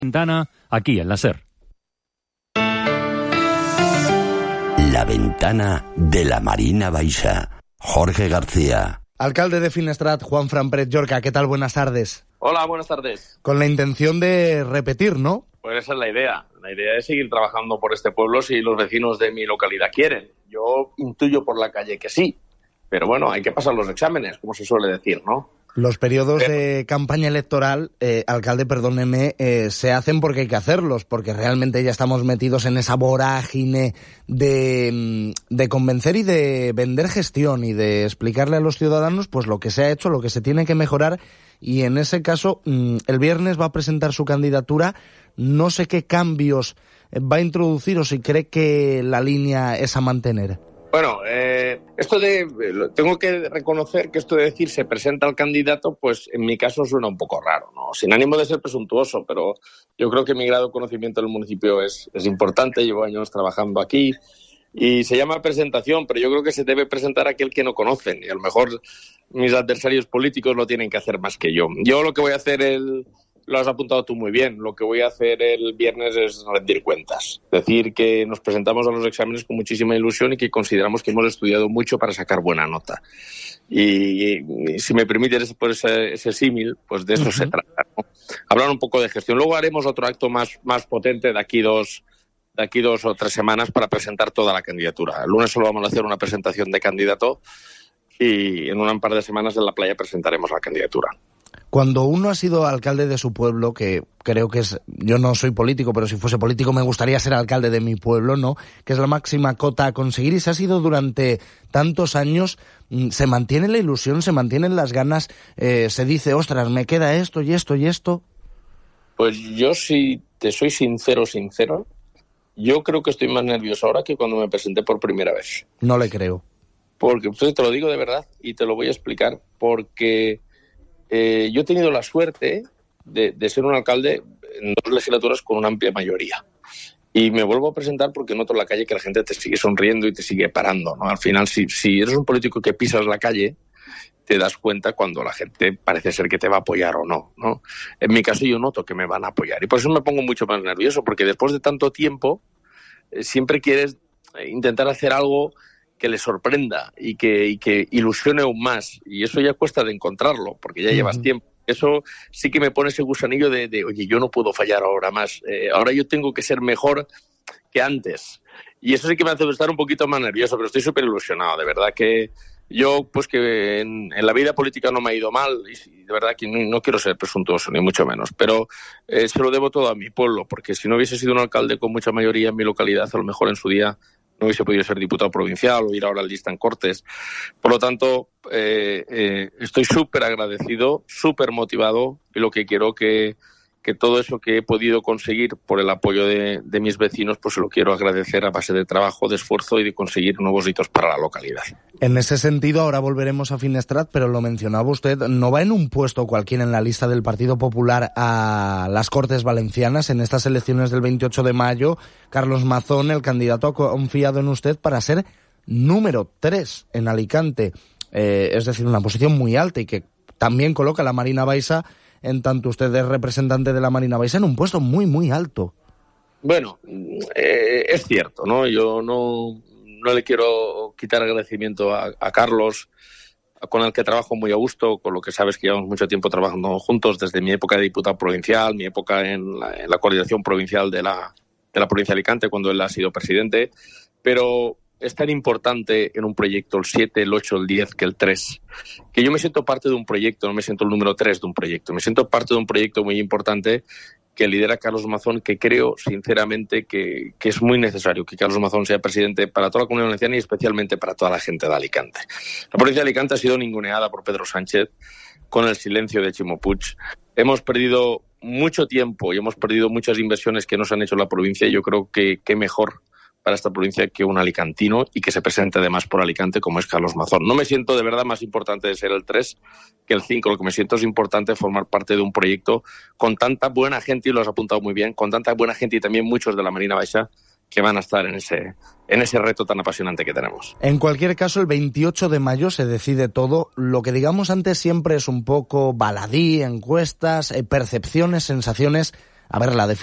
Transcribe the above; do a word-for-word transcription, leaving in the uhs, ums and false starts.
Ventana, aquí en la SER. La ventana de la Marina Baixa. Jorge García. Alcalde de Finestrat, Juan Fran Pérez Llorca, ¿qué tal? Buenas tardes. Hola, buenas tardes. Con la intención de repetir, ¿no? Pues esa es la idea. La idea es seguir trabajando por este pueblo si los vecinos de mi localidad quieren. Yo intuyo por la calle que sí, pero bueno, hay que pasar los exámenes, como se suele decir, ¿no? Los periodos de campaña electoral, eh, alcalde, perdóneme, eh, se hacen porque hay que hacerlos, porque realmente ya estamos metidos en esa vorágine de, de convencer y de vender gestión y de explicarle a los ciudadanos pues lo que se ha hecho, lo que se tiene que mejorar, y en ese caso el viernes va a presentar su candidatura. No sé qué cambios va a introducir o si cree que la línea es a mantener. Bueno, eh, esto de, tengo que reconocer que esto de decir se presenta al candidato, pues en mi caso suena un poco raro, ¿no? Sin ánimo de ser presuntuoso, pero yo creo que mi grado de conocimiento del municipio es, es importante, llevo años trabajando aquí y se llama presentación, pero yo creo que se debe presentar a aquel que no conocen y a lo mejor mis adversarios políticos lo tienen que hacer más que yo. Yo lo que voy a hacer el... Lo has apuntado tú muy bien. Lo que voy a hacer el viernes es rendir cuentas. Decir que nos presentamos a los exámenes con muchísima ilusión y que consideramos que hemos estudiado mucho para sacar buena nota. Y, y si me permites por ese, ese símil, pues de eso uh-huh. se trata, ¿no? Hablar un poco de gestión. Luego haremos otro acto más, más potente de aquí dos, de aquí dos o tres semanas para presentar toda la candidatura. El lunes solo vamos a hacer una presentación de candidato y en un par de semanas en la playa presentaremos la candidatura. Cuando uno ha sido alcalde de su pueblo, que creo que es, yo no soy político, pero si fuese político me gustaría ser alcalde de mi pueblo, ¿no? Que es la máxima cota a conseguir, y se ha sido durante tantos años, se mantiene la ilusión, se mantienen las ganas, eh, se dice, ostras, me queda esto y esto y esto. Pues yo, si te soy sincero, sincero, yo creo que estoy más nervioso ahora que cuando me presenté por primera vez. No le creo. Porque, pues, te lo digo de verdad y te lo voy a explicar, porque... Eh, yo he tenido la suerte de, de ser un alcalde en dos legislaturas con una amplia mayoría. Y me vuelvo a presentar porque noto en la calle que la gente te sigue sonriendo y te sigue parando, ¿no? Al final, si, si eres un político que pisas la calle, te das cuenta cuando la gente parece ser que te va a apoyar o no, ¿no? En mi caso yo noto que me van a apoyar. Y por eso me pongo mucho más nervioso, porque después de tanto tiempo eh, siempre quieres intentar hacer algo que le sorprenda y que, y que ilusione aún más. Y eso ya cuesta de encontrarlo, porque ya uh-huh. llevas tiempo. Eso sí que me pone ese gusanillo de, de oye, yo no puedo fallar ahora más. Eh, ahora yo tengo que ser mejor que antes. Y eso sí que me hace estar un poquito más nervioso, pero estoy súper ilusionado. De verdad que yo, pues que en, en la vida política no me ha ido mal, y de verdad que no, no quiero ser presuntuoso, ni mucho menos, pero eh, se lo debo todo a mi pueblo, porque si no hubiese sido un alcalde con mucha mayoría en mi localidad, a lo mejor en su día no hubiese podido ser diputado provincial o ir ahora al lista en Cortes. Por lo tanto, eh, eh, estoy súper agradecido, súper motivado, y lo que quiero que, que todo eso que he podido conseguir por el apoyo de, de mis vecinos, pues se lo quiero agradecer a base de trabajo, de esfuerzo y de conseguir nuevos hitos para la localidad. En ese sentido, ahora volveremos a Finestrat, pero lo mencionaba usted, no va en un puesto cualquiera en la lista del Partido Popular a las Cortes Valencianas. En estas elecciones del veintiocho de mayo, Carlos Mazón, el candidato, ha confiado en usted para ser número tres en Alicante. Eh, es decir, una posición muy alta y que también coloca a la Marina Baixa, en tanto usted es representante de la Marina Baixa, en un puesto muy, muy alto. Bueno, eh, es cierto, ¿no? Yo no, no le quiero quitar agradecimiento a, a Carlos, con el que trabajo muy a gusto, con lo que sabes que llevamos mucho tiempo trabajando juntos, desde mi época de diputado provincial, mi época en la, en la coordinación provincial de la, de la provincia de Alicante, cuando él ha sido presidente, pero es tan importante en un proyecto el siete, el ocho, el diez que el tres, que yo me siento parte de un proyecto, no me siento el número tres de un proyecto, me siento parte de un proyecto muy importante que lidera Carlos Mazón, que creo sinceramente que, que es muy necesario que Carlos Mazón sea presidente para toda la Comunidad Valenciana y especialmente para toda la gente de Alicante. La provincia de Alicante ha sido ninguneada por Pedro Sánchez con el silencio de Ximo Puig. Hemos perdido mucho tiempo y hemos perdido muchas inversiones que nos han hecho la provincia, y yo creo que, que mejor para esta provincia que un alicantino y que se presente además por Alicante como es Carlos Mazón. No me siento de verdad más importante de ser el tres que el cinco, lo que me siento es importante formar parte de un proyecto con tanta buena gente, y lo has apuntado muy bien, con tanta buena gente y también muchos de la Marina Baixa que van a estar en ese, en ese reto tan apasionante que tenemos. En cualquier caso, el veintiocho de mayo se decide todo. Lo que digamos antes siempre es un poco baladí, encuestas, eh, percepciones, sensaciones. A ver, la